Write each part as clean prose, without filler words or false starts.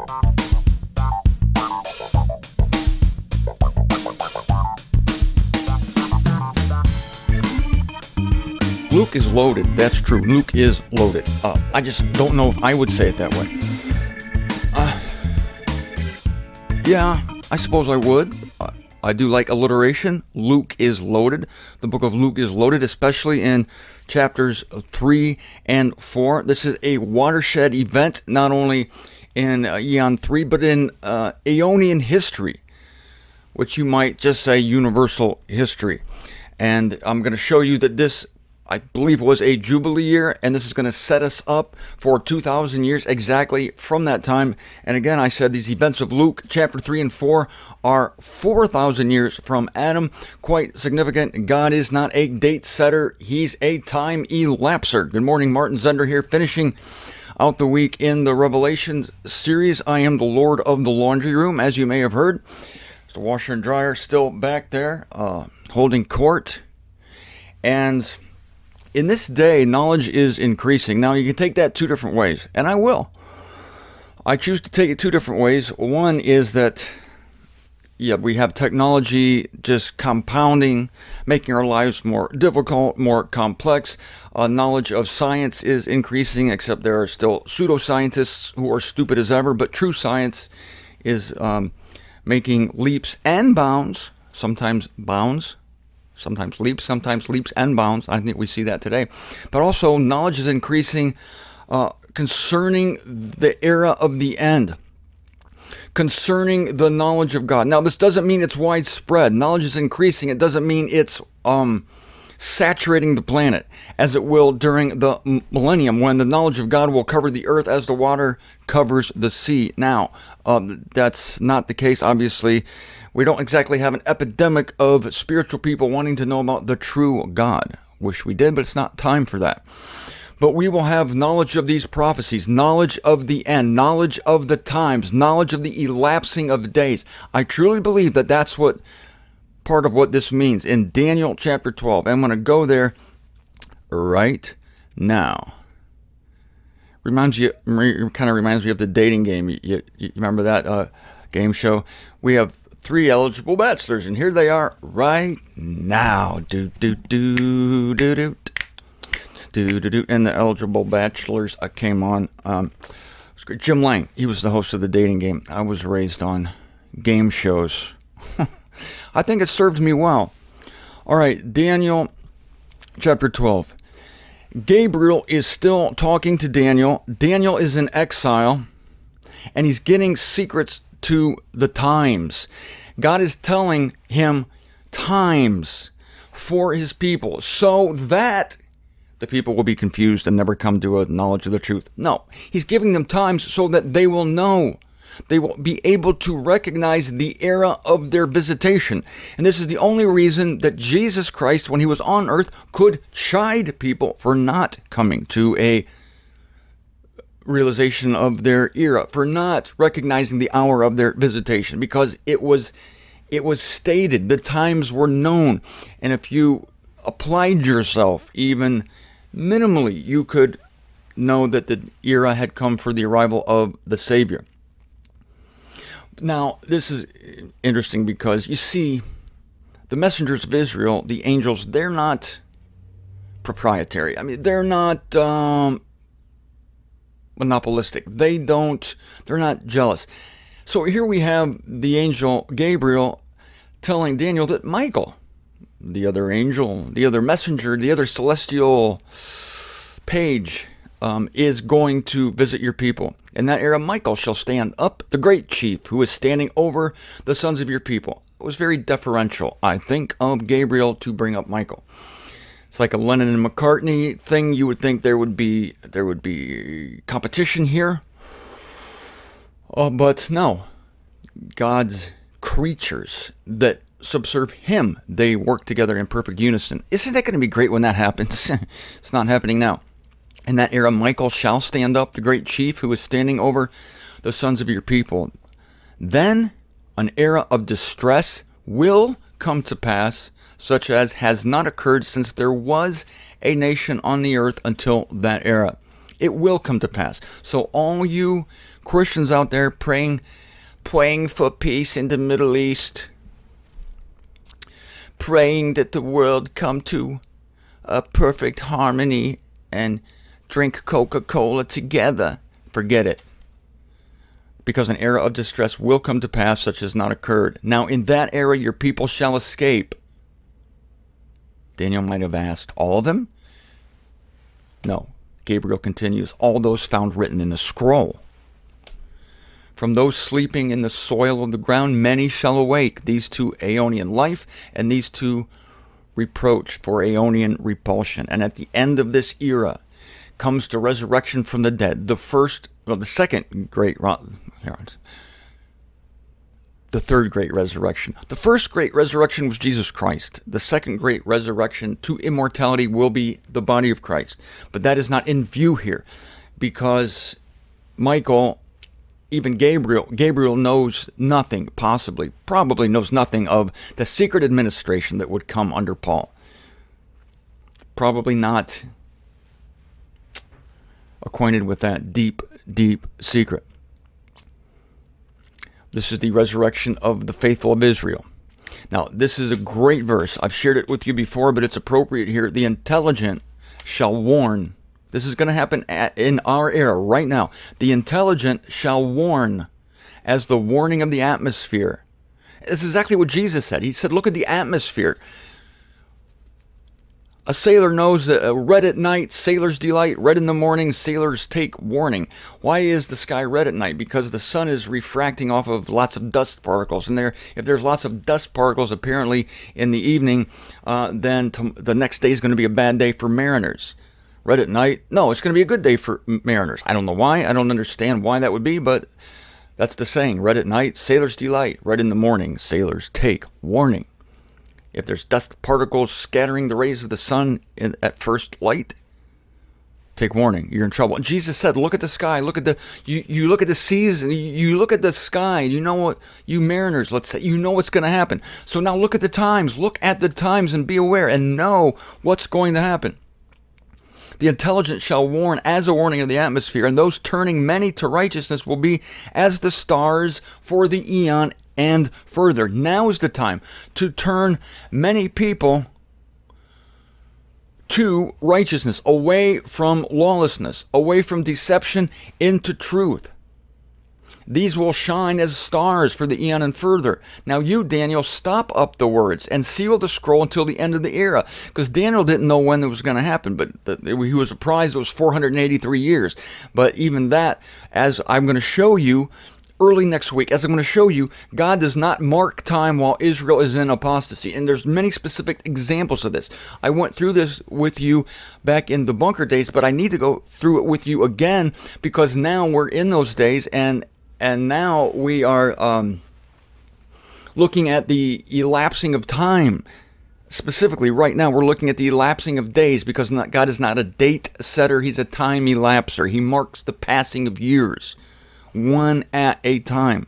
Luke is loaded. That's true. Luke is loaded. I just don't know if I would say it that way. Yeah, I suppose I would. I do like alliteration. Luke is loaded. The book of Luke is loaded, especially in chapters 3 and 4. This is a watershed event, not only in Eon 3, but in Aeonian history, which you might just say universal history. And I'm going to show you that this, I believe, was a Jubilee year, and this is going to set us up for 2,000 years exactly from that time. And again, I said these events of Luke chapter 3 and 4 are 4,000 years from Adam. Quite significant. God is not a date setter. He's a time elapser. Good morning, Martin Zender here, finishing out the week in the Revelation series. I am the Lord of the laundry room, as you may have heard. The washer and dryer still back there, holding court. And in this day, knowledge is increasing. Now, you can take that two different ways, and I will. I choose to take it two different ways. One is that, we have technology just compounding, making our lives more difficult, more complex. Knowledge of science is increasing, except there are still pseudoscientists who are stupid as ever, but true science is making leaps and bounds, sometimes bounds, sometimes leaps and bounds. I think we see that today. But also, knowledge is increasing concerning the era of the end, concerning the knowledge of God. Now, this doesn't mean it's widespread. Knowledge is increasing. It doesn't mean it's saturating the planet, as it will during the millennium, when the knowledge of God will cover the earth as the water covers the sea. Now, that's not the case, obviously. We don't exactly have an epidemic of spiritual people wanting to know about the true God. Wish we did, but it's not time for that. But we will have knowledge of these prophecies, knowledge of the end, knowledge of the times, knowledge of the elapsing of days. I truly believe that that's what part of what this means in Daniel chapter 12. I'm going to go there right now. Reminds me of the dating game. You remember that game show? We have 3 eligible bachelors, and here they are right now. And the eligible bachelors came on. Jim Lang, he was the host of the dating game. I was raised on game shows. I think it served me well. All right, Daniel chapter 12. Gabriel is still talking to Daniel. Daniel is in exile, and he's getting secrets to the times. God is telling him times for his people so that the people will be confused and never come to a knowledge of the truth. No, he's giving them times so that they will know. They will be able to recognize the era of their visitation. And this is the only reason that Jesus Christ, when he was on earth, could chide people for not coming to a realization of their era, for not recognizing the hour of their visitation, because it was stated, the times were known, and if you applied yourself even minimally, you could know that the era had come for the arrival of the Savior. Now, this is interesting because you see, the messengers of Israel, the angels, they're not proprietary. I mean, they're not monopolistic. They're not jealous. So here we have the angel Gabriel telling Daniel that Michael, the other angel, the other messenger, the other celestial page, is going to visit your people. In that era, Michael shall stand up, the great chief, who is standing over the sons of your people. It was very deferential, I think, of Gabriel to bring up Michael. It's like a Lennon and McCartney thing. You would think there would be competition here. But no. God's creatures that subserve him, they work together in perfect unison. Isn't that going to be great when that happens? It's not happening now. In that era, Michael shall stand up, the great chief who is standing over the sons of your people. Then an era of distress will come to pass, such as has not occurred since there was a nation on the earth until that era. It will come to pass. So all you Christians out there praying for peace in the Middle East, praying that the world come to a perfect harmony and drink Coca-Cola together, forget it. Because an era of distress will come to pass such has not occurred. Now in that era your people shall escape. Daniel might have asked, all of them? No. Gabriel continues, all those found written in the scroll. From those sleeping in the soil of the ground, many shall awake. These to Aeonian life, and these to reproach for Aeonian repulsion. And at the end of this era comes the resurrection from the dead. The third great resurrection. The first great resurrection was Jesus Christ. The second great resurrection to immortality will be the body of Christ. But that is not in view here, because Michael, even Gabriel knows nothing, probably knows nothing of the secret administration that would come under Paul. Probably not acquainted with that deep, deep secret. This is the resurrection of the faithful of Israel. Now, this is a great verse. I've shared it with you before, but it's appropriate here. The intelligent shall warn. This is going to happen in our era right now. The intelligent shall warn as the warning of the atmosphere. This is exactly what Jesus said. He said, look at the atmosphere. A sailor knows that red at night, sailors delight. Red in the morning, sailors take warning. Why is the sky red at night? Because the sun is refracting off of lots of dust particles. And if there's lots of dust particles apparently in the evening, then the next day is going to be a bad day for mariners. Red at night? No, it's going to be a good day for mariners. I don't know why. I don't understand why that would be, but that's the saying. Red at night, sailors delight. Red in the morning, sailors take warning. If there's dust particles scattering the rays of the sun at first light, take warning. You're in trouble. And Jesus said, look at the sky. You look at the seas, and you look at the sky. You know what, you mariners, let's say, you know what's going to happen. So now look at the times. Look at the times and be aware and know what's going to happen. The intelligent shall warn as a warning of the atmosphere, and those turning many to righteousness will be as the stars for the eon and further. Now is the time to turn many people to righteousness, away from lawlessness, away from deception into truth. These will shine as stars for the eon and further. Now you, Daniel, stop up the words and seal the scroll until the end of the era. Because Daniel didn't know when it was going to happen, but he was surprised it was 483 years. But even that, as I'm going to show you early next week, as I'm going to show you, God does not mark time while Israel is in apostasy. And there's many specific examples of this. I went through this with you back in the bunker days, but I need to go through it with you again, because now we're in those days, and now we are looking at the elapsing of time. Specifically, right now, we're looking at the elapsing of days, because God is not a date setter. He's a time elapser. He marks the passing of years, one at a time.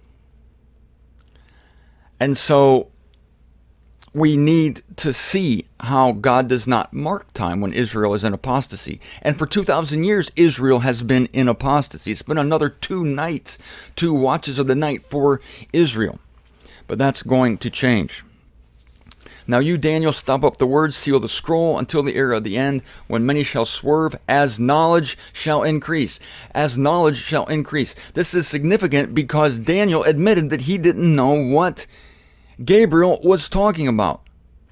And so we need to see how God does not mark time when Israel is in apostasy. And for 2,000 years, Israel has been in apostasy. It's been another 2 watches of the night for Israel. But that's going to change. Now you, Daniel, stop up the words, seal the scroll until the era of the end, when many shall swerve, as knowledge shall increase. As knowledge shall increase. This is significant because Daniel admitted that he didn't know what Gabriel was talking about.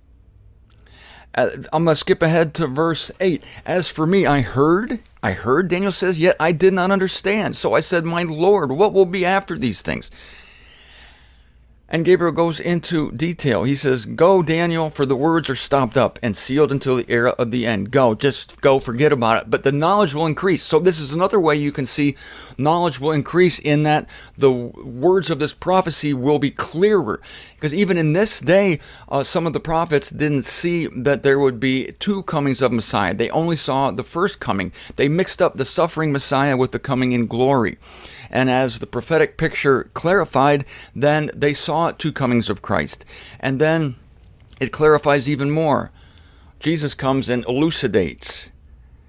I'm going to skip ahead to verse 8. As for me, I heard, Daniel says, yet I did not understand. So I said, my Lord, what will be after these things? And Gabriel goes into detail. He says, go, Daniel, for the words are stopped up and sealed until the era of the end. Go, just go, forget about it. But the knowledge will increase. So this is another way you can see knowledge will increase, in that the words of this prophecy will be clearer. Because even in this day, some of the prophets didn't see that there would be 2 comings of Messiah. They only saw the first coming. They mixed up the suffering Messiah with the coming in glory. And as the prophetic picture clarified, then they saw 2 comings of Christ. And then it clarifies even more. Jesus comes and elucidates.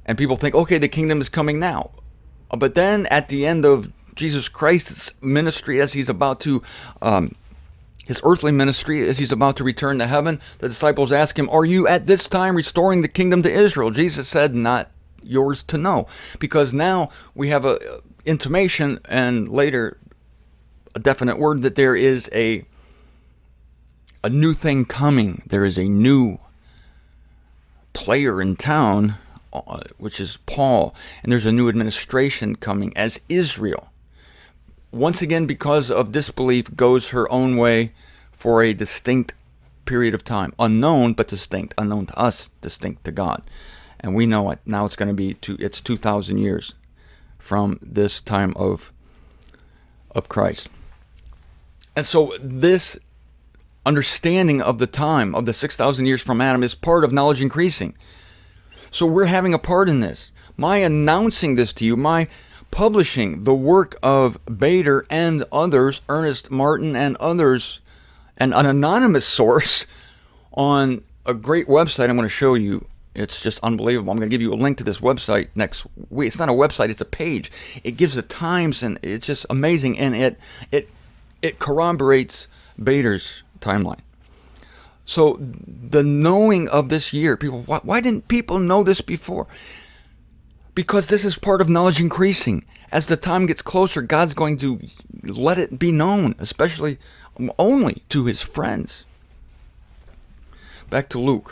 And people think, okay, the kingdom is coming now. But then at the end of Jesus Christ's ministry, as he's about to, his earthly ministry, as he's about to return to heaven, the disciples ask him, are you at this time restoring the kingdom to Israel? Jesus said, not yours to know. Because now we have a intimation and later a definite word that there is a new thing coming. There is a new player in town, which is Paul, and there's a new administration coming as Israel. Once again, because of disbelief, goes her own way for a distinct period of time. Unknown, but distinct. Unknown to us, distinct to God. And we know it. Now it's going to be, it's 2,000 years from this time of Christ. And so this understanding of the time of the 6,000 years from Adam is part of knowledge increasing. So we're having a part in this. My announcing this to you, my publishing the work of Bader and others, Ernest Martin and others, and an anonymous source on a great website I'm going to show you. It's just unbelievable. I'm going to give you a link to this website next week. It's not a website, it's a page. It gives the times, and it's just amazing. And it corroborates Bader's timeline. So the knowing of this year, people, why didn't people know this before? Because this is part of knowledge increasing. As the time gets closer, God's going to let it be known, especially only to his friends. Back to Luke.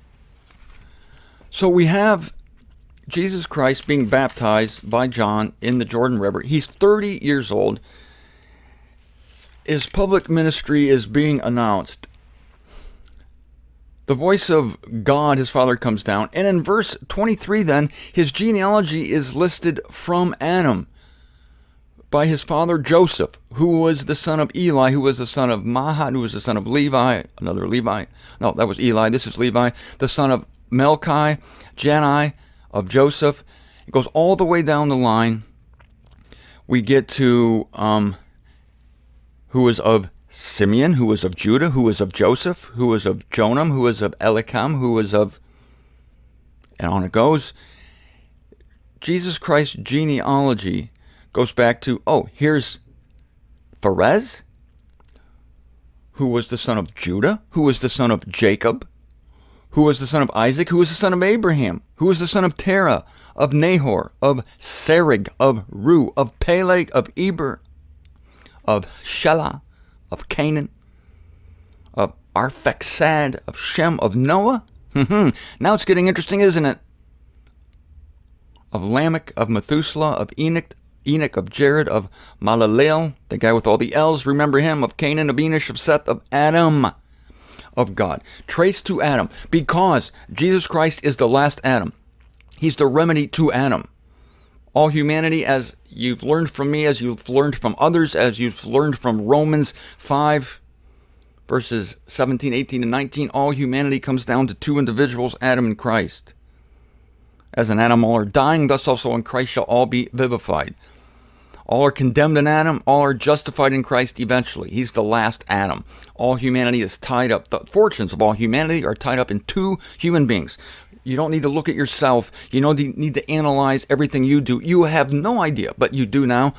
So we have Jesus Christ being baptized by John in the Jordan River. He's 30 years old. His public ministry is being announced. The voice of God, his Father, comes down. And in verse 23 then, his genealogy is listed from Adam by his father Joseph, who was the son of Eli, who was the son of Mahat, who was the son of Levi, another Levi. No, that was Eli. This is Levi, the son of Melchi, Jani, of Joseph. It goes all the way down the line. We get to who was of Simeon, who was of Judah, who was of Joseph, who was of Jonam, who was of Elikam, who was of, and on it goes. Jesus Christ's genealogy goes back to, here's Pharez, who was the son of Judah, who was the son of Jacob, who was the son of Isaac, who was the son of Abraham, who was the son of Terah, of Nahor, of Serug, of Ru, of Peleg, of Eber, of Shelah, of Canaan, of Arphaxad, of Shem, of Noah. Now it's getting interesting, isn't it? Of Lamech, of Methuselah, of Enoch, of Jared, of Malaleel, the guy with all the L's, remember him, of Canaan, of Enosh, of Seth, of Adam, of God. Traced to Adam, because Jesus Christ is the last Adam. He's the remedy to Adam. All humanity, as you've learned from me, as you've learned from others, as you've learned from Romans 5, verses 17, 18, and 19, all humanity comes down to two individuals, Adam and Christ. As in Adam all are dying, thus also in Christ shall all be vivified. All are condemned in Adam, all are justified in Christ eventually. He's the last Adam. All humanity is tied up. The fortunes of all humanity are tied up in two human beings. You don't need to look at yourself. You don't need to analyze everything you do. You have no idea, but you do now,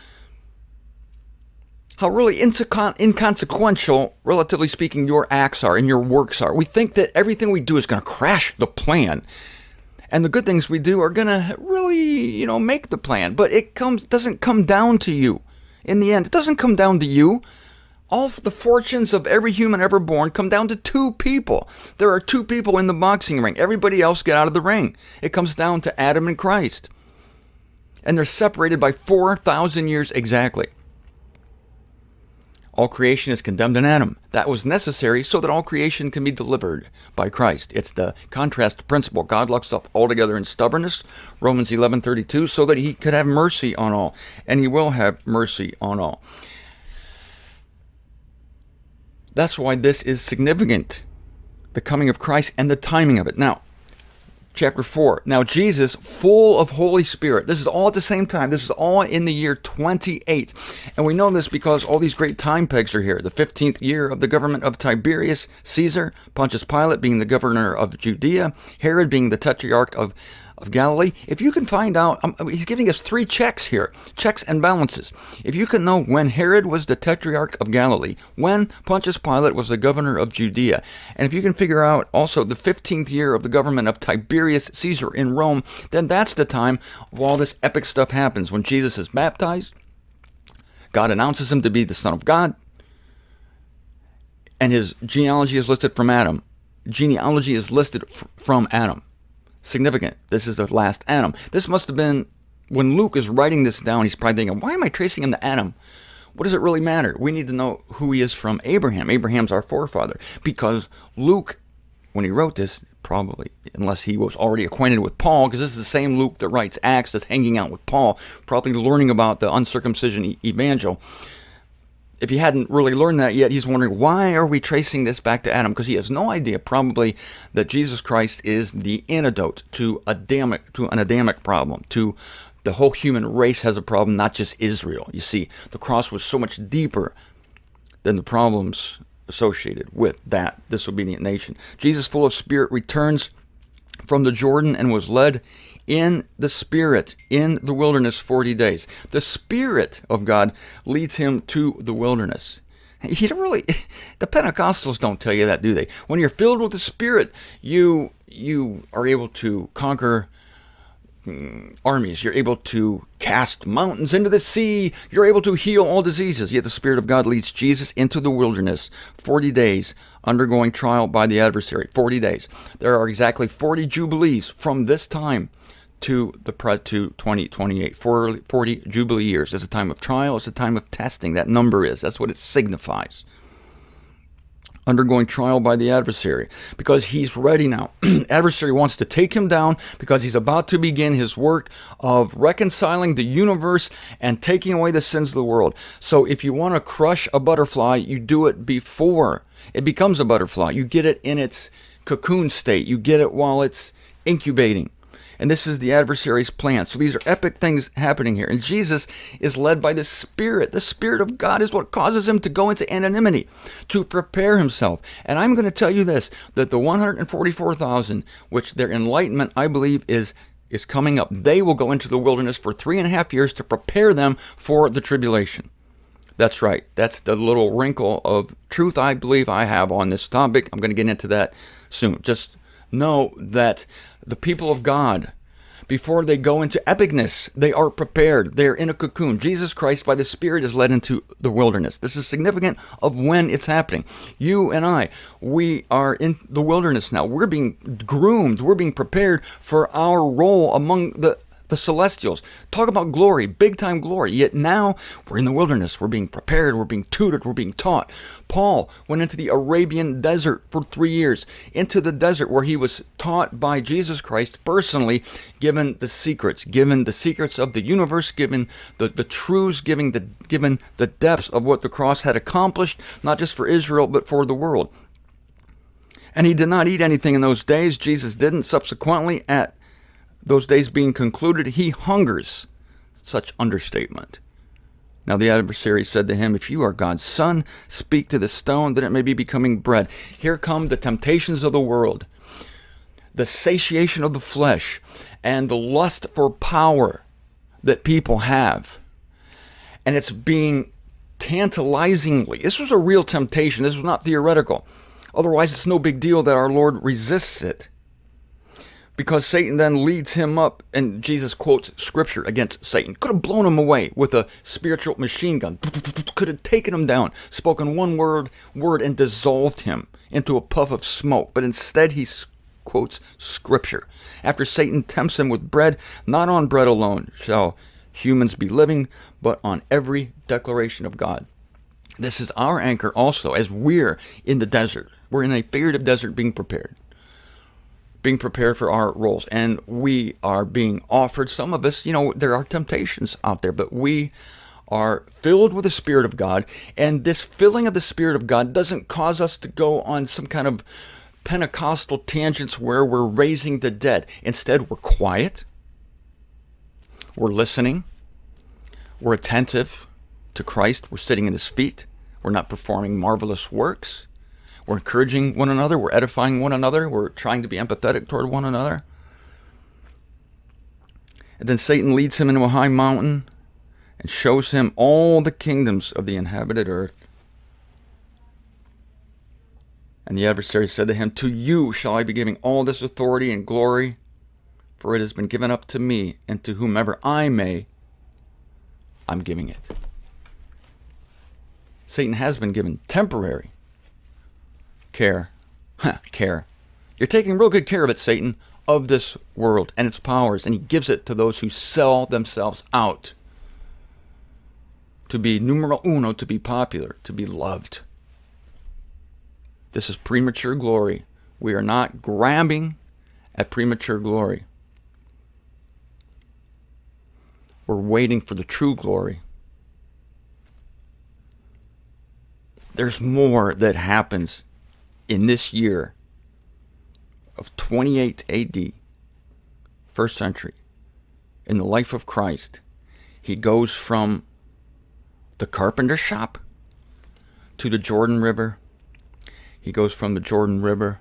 how really inconsequential, relatively speaking, your acts are and your works are. We think that everything we do is going to crash the plan. And the good things we do are going to really, make the plan. But it doesn't come down to you. In the end, it doesn't come down to you. All the fortunes of every human ever born come down to two people. There are two people in the boxing ring. Everybody else get out of the ring. It comes down to Adam and Christ. And they're separated by 4,000 years exactly. All creation is condemned in Adam. That was necessary so that all creation can be delivered by Christ. It's the contrast principle. God looks up altogether in stubbornness, Romans 11:32, so that he could have mercy on all. And he will have mercy on all. That's why this is significant, the coming of Christ and the timing of it. Now, chapter 4. Now Jesus, full of Holy Spirit. This is all at the same time. This is all in the year 28. And we know this because all these great time pegs are here. The 15th year of the government of Tiberius Caesar, Pontius Pilate being the governor of Judea, Herod being the tetrarch of of Galilee. If you can find out, he's giving us 3 checks here, checks and balances. If you can know when Herod was the Tetrarch of Galilee, when Pontius Pilate was the governor of Judea, and if you can figure out also the 15th year of the government of Tiberius Caesar in Rome, then that's the time of all this epic stuff happens. When Jesus is baptized, God announces him to be the Son of God, and his genealogy is listed from Adam. Genealogy is listed from Adam. Significant. This is the last Adam. This must have been, when Luke is writing this down, he's probably thinking, why am I tracing him to Adam? What does it really matter? We need to know who he is from Abraham. Abraham's our forefather. Because Luke, when he wrote this, probably, unless he was already acquainted with Paul, because this is the same Luke that writes Acts that's hanging out with Paul, probably learning about the uncircumcision evangel. If he hadn't really learned that yet, he's wondering, why are we tracing this back to Adam? Because he has no idea, probably, that Jesus Christ is the antidote to an Adamic problem, to the whole human race has a problem, not just Israel. You see, the cross was so much deeper than the problems associated with that disobedient nation. Jesus, full of Spirit, returns from the Jordan and was led in the Spirit in the wilderness 40 days. The Spirit of God leads him to the wilderness. You don't really, the Pentecostals don't tell you that, do they? When you're filled with the Spirit, you are able to conquer armies. You're able to cast mountains into the sea. You're able to heal all diseases. Yet the Spirit of God leads Jesus into the wilderness 40 days, undergoing trial by the adversary. 40 days. There are exactly 40 jubilees from this time to 2028. 40 jubilee years. It's a time of trial. It's a time of testing. That number is. That's what it signifies. Undergoing trial by the adversary, because he's ready now. Adversary wants to take him down because he's about to begin his work of reconciling the universe and taking away the sins of the world. So if you want to crush a butterfly, you do it before it becomes a butterfly. You get it in its cocoon state. You get it while it's incubating. And this is the adversary's plan. So these are epic things happening here. And Jesus is led by the Spirit. The Spirit of God is what causes him to go into anonymity, to prepare himself. And I'm going to tell you this, that the 144,000, which their enlightenment, I believe, is coming up, they will go into the wilderness for 3.5 years to prepare them for the tribulation. That's right. That's the little wrinkle of truth I believe I have on this topic. I'm going to get into that soon. Just know that the people of God, before they go into epicness, they are prepared. They're in a cocoon. Jesus Christ, by the Spirit, is led into the wilderness. This is significant of when it's happening. You and I, we are in the wilderness now. We're being groomed. We're being prepared for our role among the celestials. Talk about glory, big-time glory. Yet now we're in the wilderness. We're being prepared. We're being tutored. We're being taught. Paul went into the Arabian desert for 3 years, into the desert where he was taught by Jesus Christ personally, given the secrets of the universe, given the truths, given the depths of what the cross had accomplished, not just for Israel, but for the world. And he did not eat anything in those days. Jesus didn't. Subsequently, at those days being concluded, he hungers. Such understatement. Now the adversary said to him, if you are God's son, speak to the stone that it may be becoming bread. Here come the temptations of the world, the satiation of the flesh, and the lust for power that people have. And it's being tantalizingly, this was a real temptation. This was not theoretical. Otherwise, it's no big deal that our Lord resists it. Because Satan then leads him up, and Jesus quotes Scripture against Satan. Could have blown him away with a spiritual machine gun. Could have taken him down, spoken one word, and dissolved him into a puff of smoke. But instead he quotes Scripture. After Satan tempts him with bread, not on bread alone shall humans be living, but on every declaration of God. This is our anchor also, as we're in the desert. We're in a figurative desert being prepared for our roles. And we are being offered, some of us, there are temptations out there, but we are filled with the Spirit of God. And this filling of the Spirit of God doesn't cause us to go on some kind of Pentecostal tangents where we're raising the dead. Instead, we're quiet. We're listening. We're attentive to Christ. We're sitting at his feet. We're not performing marvelous works. We're encouraging one another. We're edifying one another. We're trying to be empathetic toward one another. And then Satan leads him into a high mountain and shows him all the kingdoms of the inhabited earth. And the adversary said to him, "To you shall I be giving all this authority and glory, for it has been given up to me, and to whomever I may, I'm giving it." Satan has been given temporary care. Care. You're taking real good care of it, Satan, of this world and its powers, and he gives it to those who sell themselves out to be numero uno, to be popular, to be loved. This is premature glory. We are not grabbing at premature glory. We're waiting for the true glory. There's more that happens in this year of 28 AD, first century, in the life of Christ. He goes from the carpenter shop to the Jordan River. He goes from the Jordan River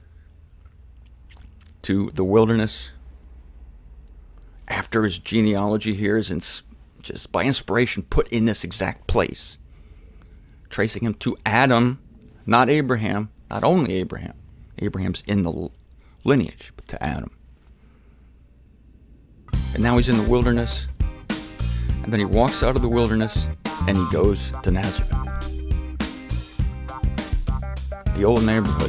to the wilderness. After his genealogy here is just by inspiration put in this exact place, tracing him to Adam, not Abraham, not only Abraham. Abraham's in the lineage, but to Adam. And now he's in the wilderness. And then he walks out of the wilderness and he goes to Nazareth, the old neighborhood.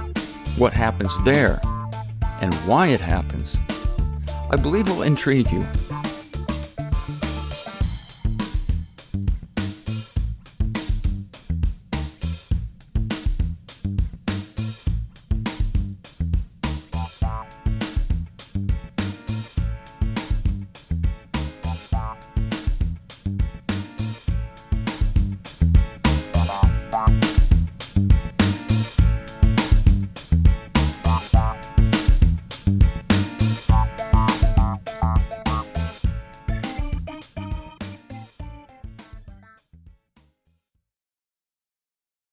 What happens there and why it happens, I believe, will intrigue you.